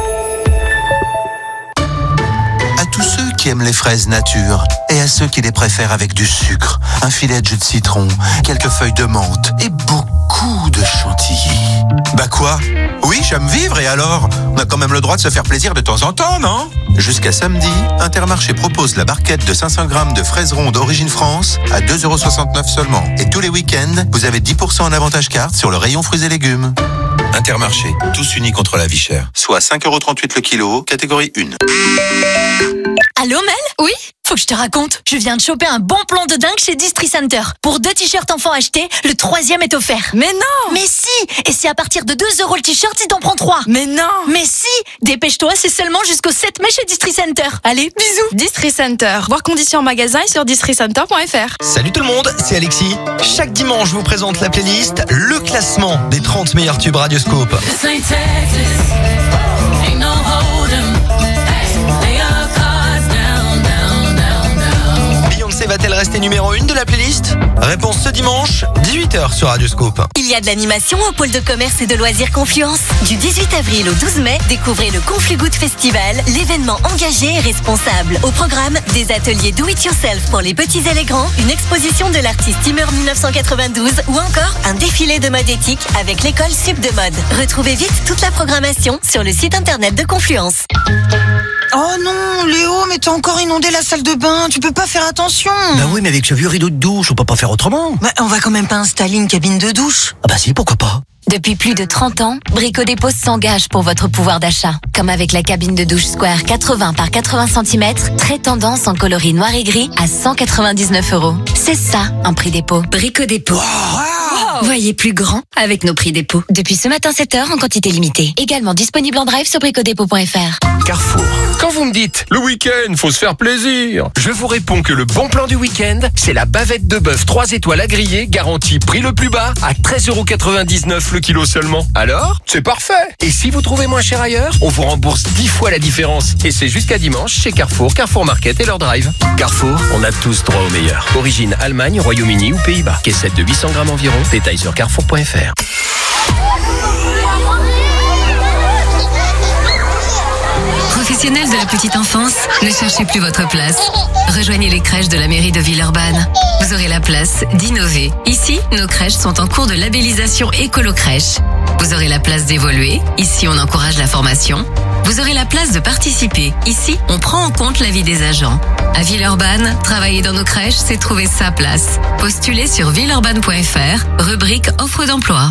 À tous ceux qui aiment les fraises nature et à ceux qui les préfèrent avec du sucre, un filet de jus de citron, quelques feuilles de menthe et beaucoup de chantilly. Bah quoi? Oui, j'aime vivre et alors? On a quand même le droit de se faire plaisir de temps en temps, non? Jusqu'à samedi, Intermarché propose la barquette de 500 grammes de fraises rondes Origine France à 2,69 € seulement. Et tous les week-ends, vous avez 10% en avantage carte sur le rayon fruits et légumes. Intermarché, tous unis contre la vie chère. Soit 5,38 € le kilo, catégorie 1. Allô Mel? Oui? Faut que je te raconte. Je viens de choper un bon plan de dingue chez Distri Center. Pour 2 t-shirts enfants achetés, le 3e est offert. Mais non! Mais si! Et c'est à partir de 2 € le t-shirt si t'en prends 3. Mais non! Mais si! Dépêche-toi, c'est seulement jusqu'au 7 mai chez Distri Center. Allez, bisous! Distri Center. Voir conditions en magasin et sur districenter.fr. Salut tout le monde, c'est Alexis. Chaque dimanche, je vous présente la playlist, le classement des 30 meilleurs tubes Radio Scoop. Beyoncé va-t-elle rester numéro 1 de la playlist? Réponse ce dimanche, 18h sur Radio Scoop. Il y a de l'animation au pôle de commerce et de loisirs Confluence. Du 18 avril au 12 mai, découvrez le Conflugood Festival, l'événement engagé et responsable. Au programme, des ateliers do-it-yourself pour les petits et les grands, une exposition de l'artiste Timur 1992 ou encore un défilé de mode éthique avec l'école Sup de mode. Retrouvez vite toute la programmation sur le site internet de Confluence. Oh non, Léo, mais t'as encore inondé la salle de bain, tu peux pas faire attention. Bah oui, mais avec ce vieux rideau de douche, on peut pas faire autrement. Bah, on va quand même pas installer une cabine de douche. Ah bah si, pourquoi pas. Depuis plus de 30 ans, Brico Dépôt s'engage pour votre pouvoir d'achat. Comme avec la cabine de douche Square 80 par 80 cm, très tendance en coloris noir et gris à 199 €. C'est ça, un prix dépôt. Brico Dépôt. Wow. Voyez plus grand avec nos prix dépôt. Depuis ce matin 7h en quantité limitée. Également disponible en drive sur bricodépôt.fr. Carrefour. Quand vous me dites, le week-end, faut se faire plaisir, je vous réponds que le bon plan du week-end, c'est la bavette de bœuf 3 étoiles à griller, garantie prix le plus bas, à 13,99€ le kilo seulement. Alors, c'est parfait. Et si vous trouvez moins cher ailleurs, on vous rembourse 10 fois la différence. Et c'est jusqu'à dimanche chez Carrefour, Carrefour Market et leur drive. Carrefour, on a tous droit au meilleur. Origine Allemagne, Royaume-Uni ou Pays-Bas. Caissette de 800 grammes environ. Détails sur carrefour.fr. Professionnels de la petite enfance, ne cherchez plus votre place. Rejoignez les crèches de la mairie de Villeurbanne. Vous aurez la place d'innover. Ici, nos crèches sont en cours de labellisation écolo-crèche. Vous aurez la place d'évoluer. Ici, on encourage la formation. Vous aurez la place de participer. Ici, on prend en compte l'avis des agents. À Villeurbanne, travailler dans nos crèches, c'est trouver sa place. Postulez sur villeurbanne.fr, rubrique offre d'emploi.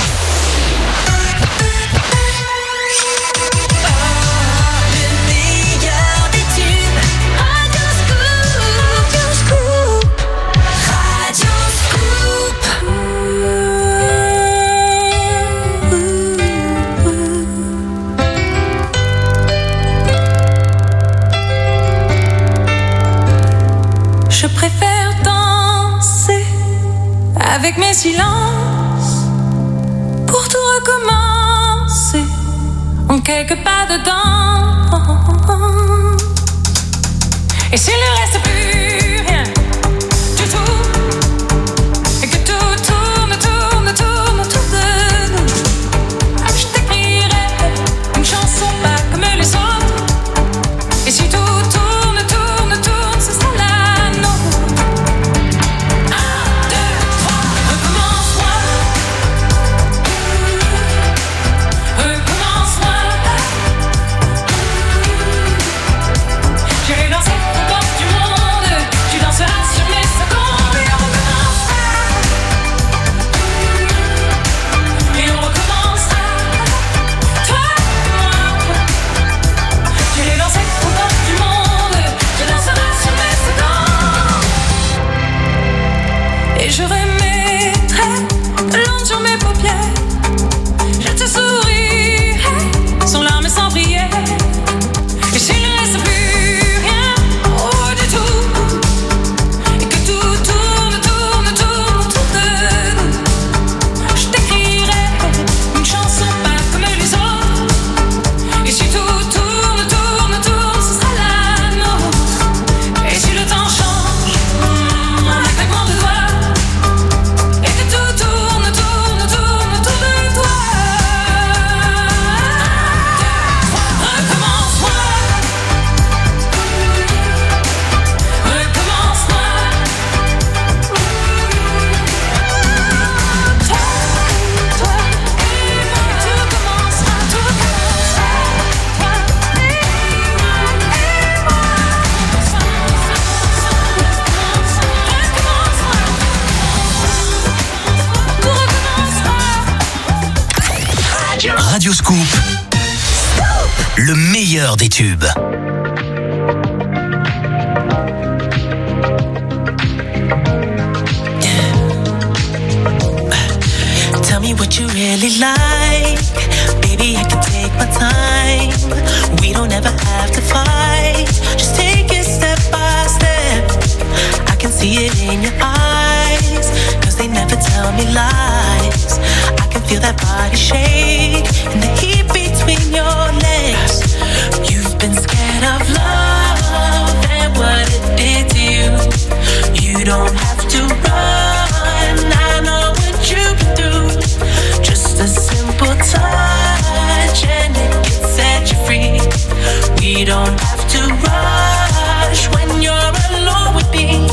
Je préfère danser avec mes silences pour tout recommencer en quelques pas dedans. Et s'il ne reste plus rien du tout, et que tout tourne autour de nous, je t'écrirai une chanson pas comme les autres. Et si tout tourne, ce sera la nôtre. 1, 2, 3, recommence-moi. Recommence-moi. J'irai danser aux portes du monde. Tu danseras sur mes secondes. Et on recommencera. Et on recommencera. Toi et moi. J'irai danser aux portes du monde. Tu danseras sur mes secondes. Et je remettrai l'onde sur mes paupières. Je te sourirai sans larmes et sans prière. Et s'il ne reste plus rien du tout, et que tout tourne autour de nous, je t'écrirai une chanson pas comme les autres. Et si tout tourne, ce sera la nôtre. Et si le temps change en un claquement de doigts, et que tout tourne autour de toi. Recommence-moi. Recommence-moi. Toi et moi, tout recommencera. Toi et moi. Radio Scoop, le meilleur des tubes. Tell me what you really like. Baby, I can take my time. We don't ever have to fight. Just take it step by step. I can see it in your eyes, 'cause they never tell me lies. I can feel that body shake and the heat between your legs. You've been scared of love and what it did to you. You don't have to run, I know what you've been through. Just a simple touch and it can set you free. We don't have to rush when you're alone with me.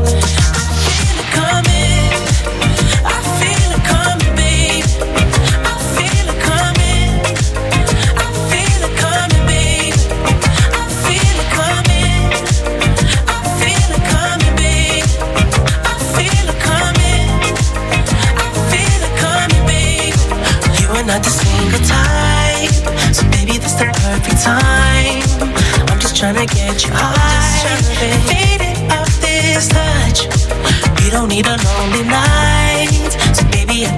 I feel it coming, babe. I feel it coming. I feel it coming, babe. I feel it coming. I feel it coming, babe. I feel it coming. I feel it coming, babe. You are not the single type, so baby, this the perfect time. I'm just trying to get you high, faded off this touch. You don't need a lonely night, so baby, I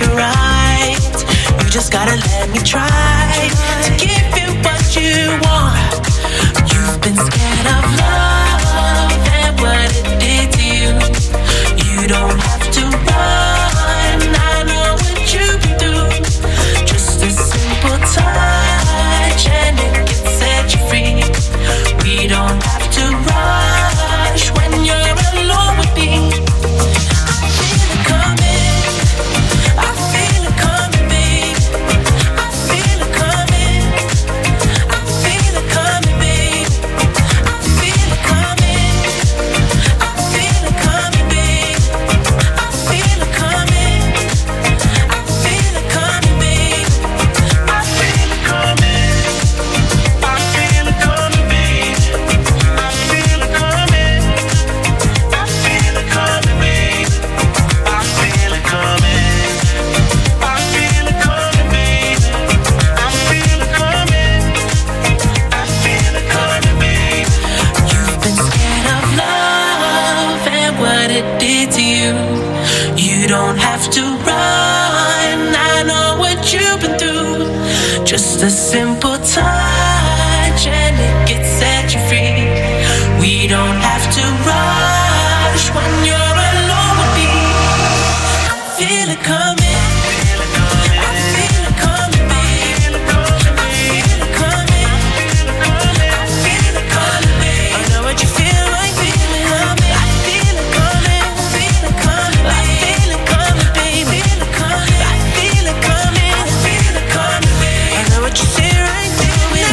you're right. You just gotta let me try to give you what you want. You've been scared of love and what it did to you. You don't have to run, I know what you've been through. Just a simple touch and it can set you free. We don't have to rush when you're alone with me. I feel it coming, I feel it coming, babe. I feel it coming, I feel it coming, babe. I feel it coming, I feel it coming, babe. I feel it coming, I feel it coming, babe. I feel it coming, I feel it coming, babe. I feel it coming, I feel it coming, babe. I feel it coming, I feel it coming, babe. I feel it coming, I feel it coming, babe. You've been scared of love and what it did to you. You don't have to run, I know what you've been through. Just a simple touch and it can set you free. We don't have to rush when you're alone with me. I feel it coming. I feel it coming, babe. I feel it coming. I feel it coming, babe. I know what you feel like feeling. I feel it coming. I feel it coming, babe. I feel it coming, babe. I feel it coming. I feel it coming. I feel it coming, babe. I know what you feel right there.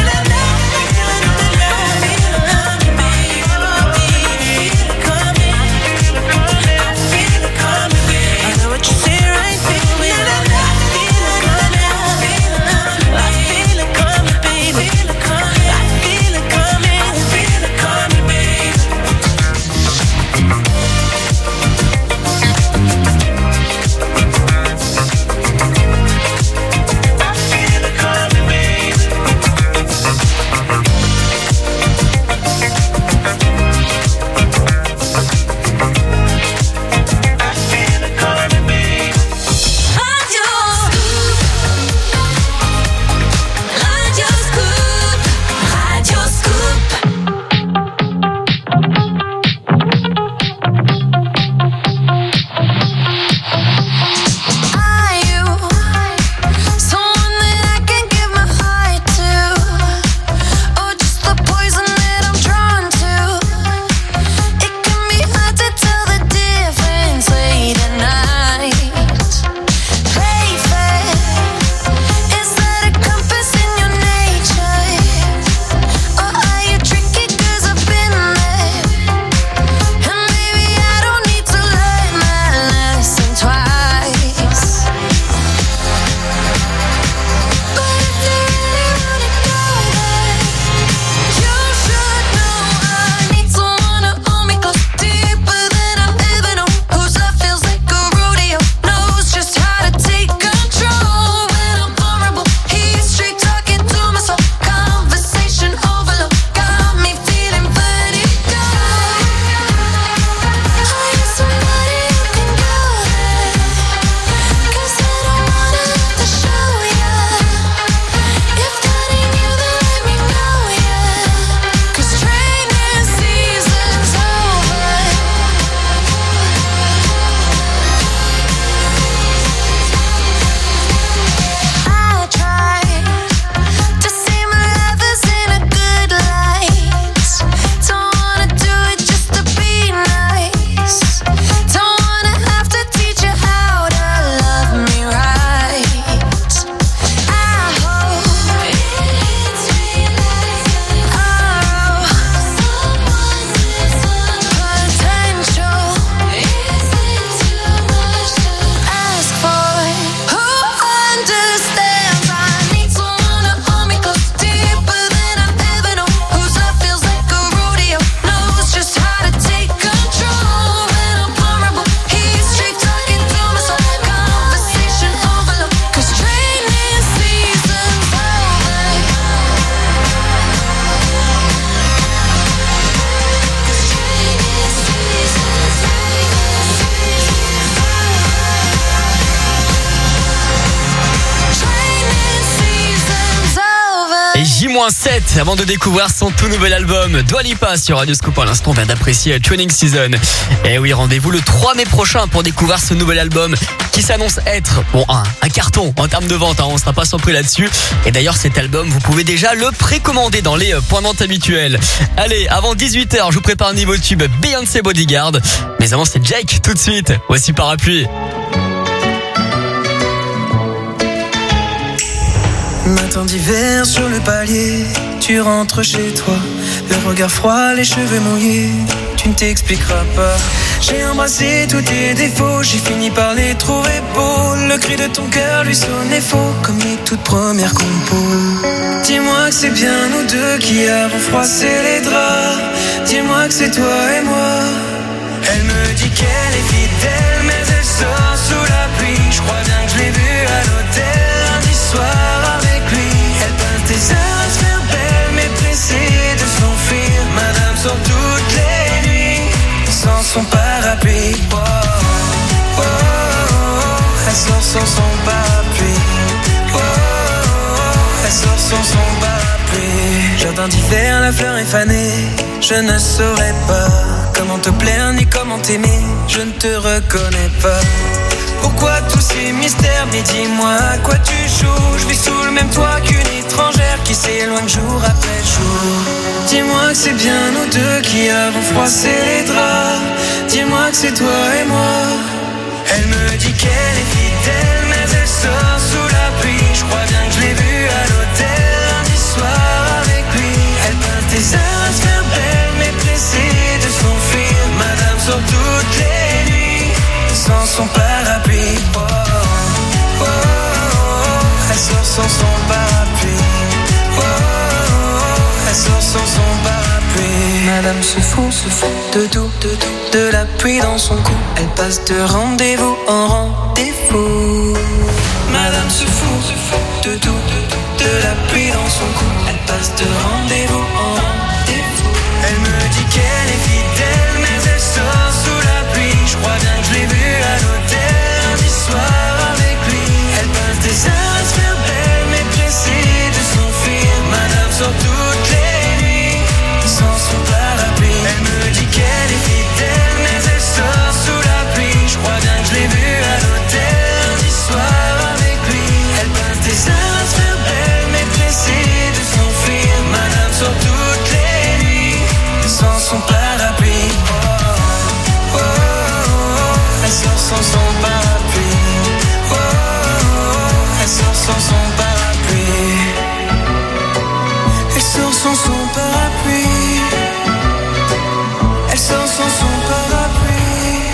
106.7 avant de découvrir son tout nouvel album Dua Lipa sur Radio Scoop. À l'instant, on vient d'apprécier Training Season. Et oui, rendez-vous le 3 mai prochain pour découvrir ce nouvel album qui s'annonce être un carton en termes de vente. On ne sera pas surpris là-dessus. Et d'ailleurs, cet album, vous pouvez déjà le précommander dans les points de vente habituels. Allez, avant 18h, je vous prépare un niveau tube Beyoncé Bodyguard. Mais avant, c'est Jake tout de suite. Voici Parapluie. Matin d'hiver sur le palier, tu rentres chez toi, le regard froid, les cheveux mouillés, tu ne t'expliqueras pas. J'ai embrassé tous tes défauts, j'ai fini par les trouver beaux. Le cri de ton cœur lui sonnait faux, comme les toutes premières compos. Dis-moi que c'est bien nous deux qui avons froissé les draps. Dis-moi que c'est toi et moi. Elle me dit qu'elle est fidèle, mais elle sort sous la pluie. Je crois bien que je l'ai vue à l'hôtel lundi soir avec lui. Elle peint tes heures à se faire belle, mais pressée de s'enfuir. Madame sort toutes les nuits sans son parapluie. Oh, oh, oh, oh. Elle sort sans son parapluie. Oh, oh, oh. Elle sort sans son parapluie. Jardin d'hiver, la fleur est fanée. Je ne saurais pas comment te plaire ni comment t'aimer. Je ne te reconnais pas. Pourquoi tous ces mystères? Mais dis-moi à quoi tu joues. Je vis sous le même toit qu'une étrangère qui s'éloigne jour après jour. Dis-moi que c'est bien nous deux qui avons froissé les draps. Dis-moi que c'est toi et moi. Elle me dit qu'elle est fidèle, mais elle sort sous la pluie. Je crois bien que je l'ai vue à l'hôtel lundi soir avec lui. Elle peint tes heures à se faire belle, mais pressée de s'enfuir. Madame sort toutes les nuits sans son parapluie. Oh, oh, oh, oh. Elle sort sans son parapluie. Oh, oh, oh. Elle sort sans son parapluie. Madame se fout de tout, de la pluie dans son cou. Elle passe de rendez-vous en rendez-vous. Madame se fout de tout, de la pluie dans son cou. Elle passe de rendez-vous en rendez-vous. Elle me dit qu'elle est fidèle, mais elle sort sous la pluie. Je crois bien que je l'ai vue à l'hôtel lundi soir avec lui. Elle passe des heures à se faire belle, mais pressée de s'enfuir. Madame sort toutes les nuits sans son parapluie. Elle me dit qu'elle est fidèle, mais elle sort sous la pluie. Je crois bien que je l'ai vue à l'hôtel lundi soir avec lui. Elle passe des heures à se faire belle, mais pressée de s'enfuir. Madame sort toutes les nuits sans son parapluie. Oh, oh, oh, oh. Elle sort sans son parapluie. Oh, oh, oh. Elle sort sans son parapluie. Elle sort sans son parapluie. Elle sort sans son parapluie.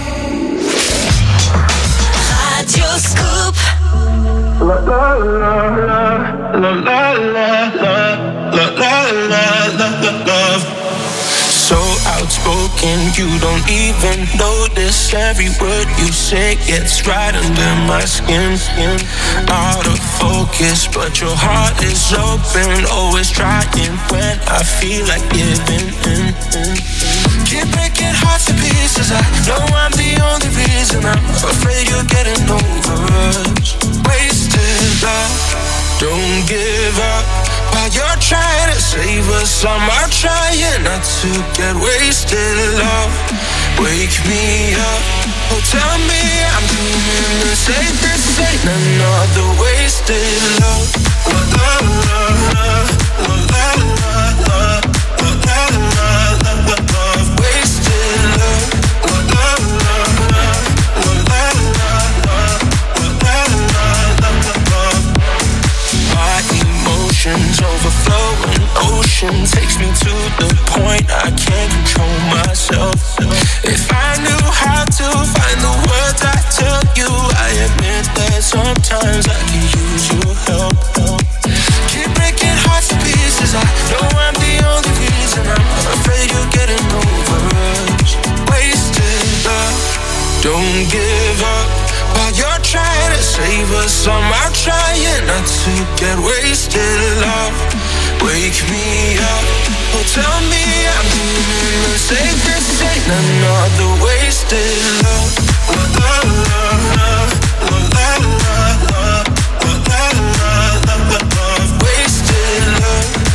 Radio Scoop. La la la la la la la la la la la. So outspoken, you don't even notice. Every word you say gets right under my skin. Out of focus, but your heart is open. Always trying when I feel like giving in. Keep breaking hearts to pieces. I know I'm the only reason. I'm afraid you're getting over us. Wasted love, don't give up. While you're trying to save us, I'm trying not to get wasted. Love, wake me up. Oh, tell me I'm doing the same. This ain't another wasted love. La la la la la la la la la la la. Wasted love. La la la la la la la la la. My emotions overflowing, ocean takes me to the point I can't control myself. If I knew how to find the words I tell you, I admit that sometimes I can use your help. Keep breaking hearts to pieces. I know I'm the only reason. I'm afraid you're getting over us. Wasted love, don't give up. While you're trying to save us, I'm trying not to get wasted. Love, wake me up. Oh, tell me I'm doing the same. This ain't another wasted love. La la la la la la la la la la la la. Wasted love.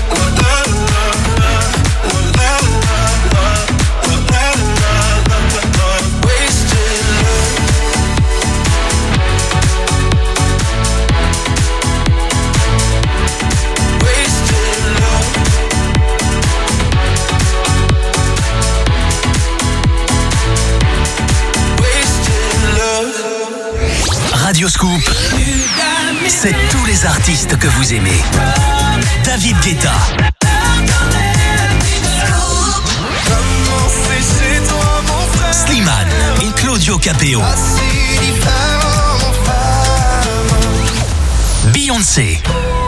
Radioscoop, c'est tous les artistes que vous aimez. David Guetta, Slimane et Claudio Capeo, Beyoncé,